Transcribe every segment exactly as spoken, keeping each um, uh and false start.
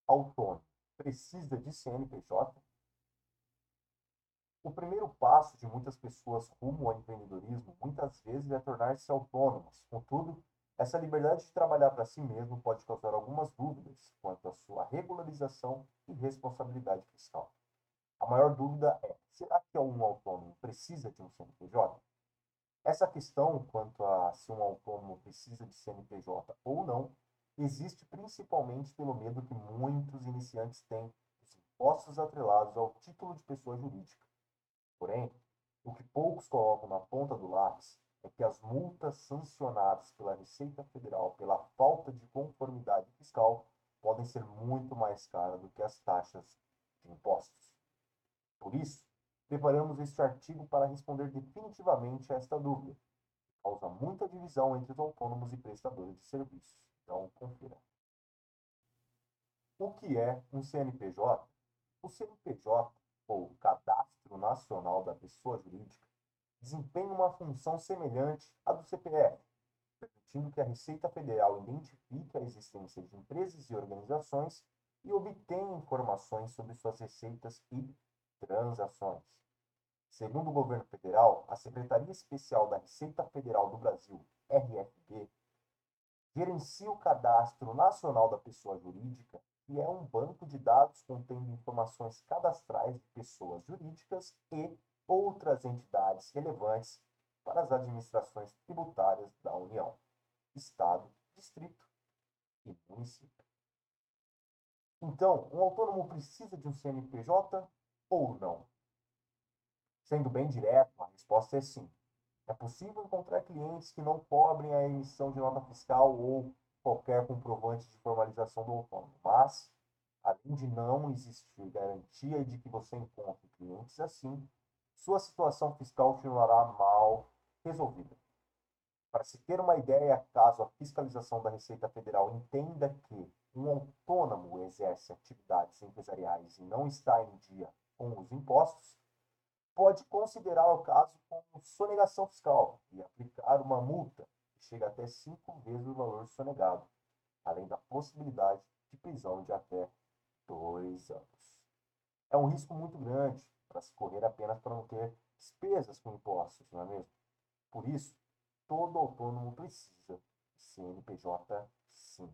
autônomo precisa de C N P J? O primeiro passo de muitas pessoas rumo ao empreendedorismo muitas vezes é tornar-se autônomas. Contudo, essa liberdade de trabalhar para si mesmo pode causar algumas dúvidas quanto à sua regularização e responsabilidade fiscal. A maior dúvida é: será que um autônomo precisa de um C N P J? Essa questão quanto a se um autônomo precisa de C N P J ou não existe principalmente pelo medo que muitos iniciantes têm dos impostos atrelados ao título de pessoa jurídica. Porém, o que poucos colocam na ponta do lápis é que as multas sancionadas pela Receita Federal pela falta de conformidade fiscal podem ser muito mais caras do que as taxas de impostos. Por isso, preparamos este artigo para responder definitivamente a esta dúvida, que causa muita divisão entre os autônomos e prestadores de serviços. Então, confira. O que é um C N P J? O C N P J, ou Cadastro Nacional da Pessoa Jurídica, desempenha uma função semelhante à do C P F, permitindo que a Receita Federal identifique a existência de empresas e organizações e obtenha informações sobre suas receitas e transações. Segundo o governo federal, a Secretaria Especial da Receita Federal do Brasil, R F B, gerencia o Cadastro Nacional da Pessoa Jurídica, que é um banco de dados contendo informações cadastrais de pessoas jurídicas e outras entidades relevantes para as administrações tributárias da União, Estado, Distrito e Município. Então, um autônomo precisa de um C N P J ou não? Sendo bem direto, a resposta é sim. É possível encontrar clientes que não cobrem a emissão de nota fiscal ou qualquer comprovante de formalização do autônomo, mas, além de não existir garantia de que você encontre clientes assim, sua situação fiscal continuará mal resolvida. Para se ter uma ideia, caso a fiscalização da Receita Federal entenda que um autônomo exerce atividades empresariais e não está em dia com os impostos, pode considerar o caso como sonegação fiscal e aplicar uma multa que chega até cinco vezes o valor sonegado, além da possibilidade de prisão de até dois anos. É um risco muito grande para se correr apenas para não ter despesas com impostos, não é mesmo? Por isso, todo autônomo precisa de C N P J sim.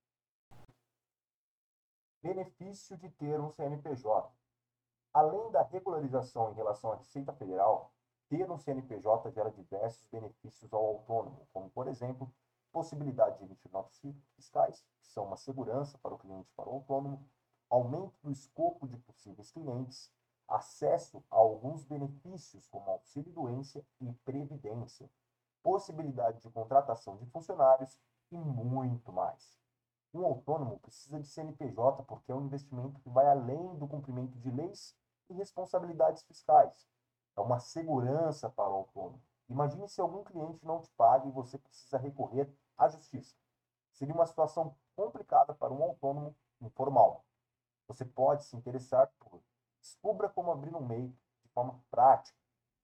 Benefício de ter um C N P J. Além da regularização em relação à Receita Federal, ter um C N P J gera diversos benefícios ao autônomo, como, por exemplo, possibilidade de emitir notas fiscais, que são uma segurança para o cliente e para o autônomo, aumento do escopo de possíveis clientes, acesso a alguns benefícios, como auxílio-doença e previdência, possibilidade de contratação de funcionários e muito mais. Um autônomo precisa de C N P J porque é um investimento que vai além do cumprimento de leis e responsabilidades fiscais. É uma segurança para o autônomo. Imagine se algum cliente não te paga e você precisa recorrer à justiça. Seria uma situação complicada para um autônomo informal. Você pode se interessar por descubra como abrir um M E I de forma prática.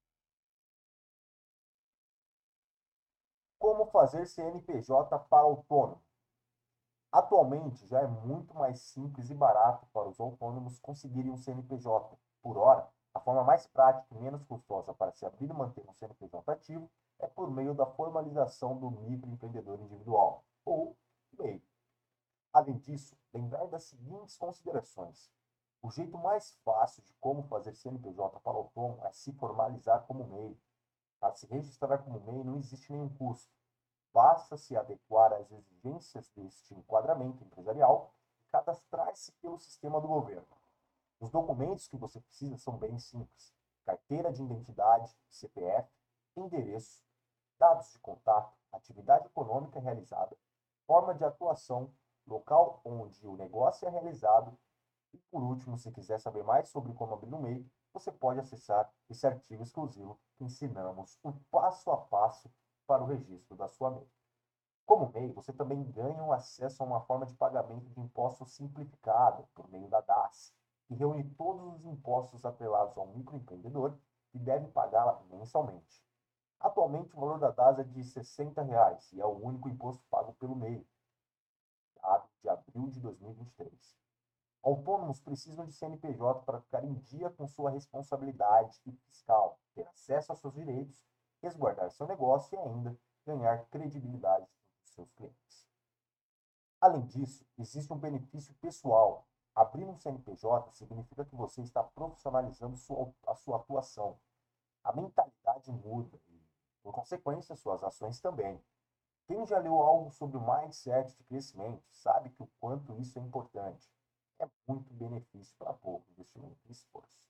Como fazer C N P J para autônomo? Atualmente, já é muito mais simples e barato para os autônomos conseguirem um C N P J. Por hora, a forma mais prática e menos custosa para se abrir e manter um C N P J ativo é por meio da formalização do microempreendedor individual, ou M E I. Além disso, lembrar das seguintes considerações. O jeito mais fácil de como fazer C N P J para autônomo é se formalizar como M E I. Para se registrar como M E I não existe nenhum custo. Basta se adequar às exigências deste enquadramento empresarial e cadastrar-se pelo sistema do governo. Os documentos que você precisa são bem simples: carteira de identidade, C P F, endereço, dados de contato, atividade econômica realizada, forma de atuação, local onde o negócio é realizado e, por último, se quiser saber mais sobre como abrir um M E I, você pode acessar esse artigo exclusivo que ensinamos o passo a passo para o registro da sua M E I. Como M E I, você também ganha um acesso a uma forma de pagamento de impostos simplificada por meio da D A S, que reúne todos os impostos atrelados ao microempreendedor e deve pagá-la mensalmente. Atualmente, o valor da D A S é de sessenta reais e é o único imposto pago pelo M E I, dado de abril de dois mil e vinte e três. Autônomos precisam de C N P J para ficar em dia com sua responsabilidade fiscal, ter acesso aos seus direitos, resguardar seu negócio e ainda ganhar credibilidade dos seus clientes. Além disso, existe um benefício pessoal. Abrir um C N P J significa que você está profissionalizando sua, a sua atuação. A mentalidade muda e, por consequência, suas ações também. Quem já leu algo sobre o mindset de crescimento sabe que o quanto isso é importante. É muito benefício para pouco investimento e esforço.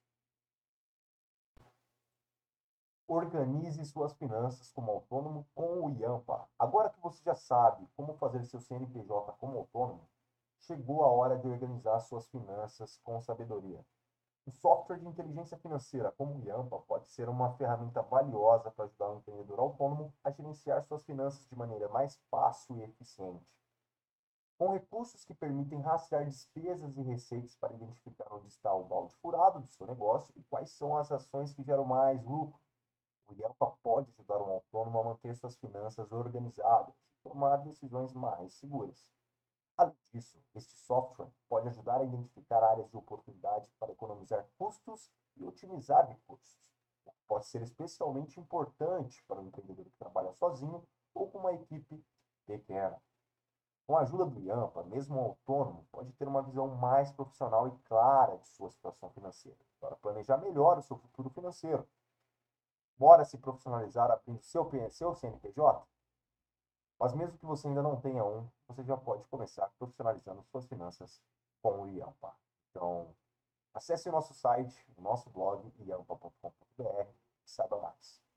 Organize suas finanças como autônomo com o IAMPA. Agora que você já sabe como fazer seu C N P J como autônomo, chegou a hora de organizar suas finanças com sabedoria. Um software de inteligência financeira como o IAMPA pode ser uma ferramenta valiosa para ajudar o empreendedor autônomo a gerenciar suas finanças de maneira mais fácil e eficiente. Com recursos que permitem rastrear despesas e receitas para identificar onde está o balde furado do seu negócio e quais são as ações que geram mais lucro. O IAMPA pode ajudar um autônomo a manter suas finanças organizadas e tomar decisões mais seguras. Além disso, este software pode ajudar a identificar áreas de oportunidade para economizar custos e otimizar recursos, o que pode ser especialmente importante para um empreendedor que trabalha sozinho ou com uma equipe pequena. Com a ajuda do IAMPA, mesmo um autônomo pode ter uma visão mais profissional e clara de sua situação financeira, para planejar melhor o seu futuro financeiro. Bora se profissionalizar abrindo seu, seu C N P J? Mas mesmo que você ainda não tenha um, você já pode começar profissionalizando suas finanças com o IAMPA. Então, acesse o nosso site, o nosso blog, iampa ponto com ponto br e saiba mais.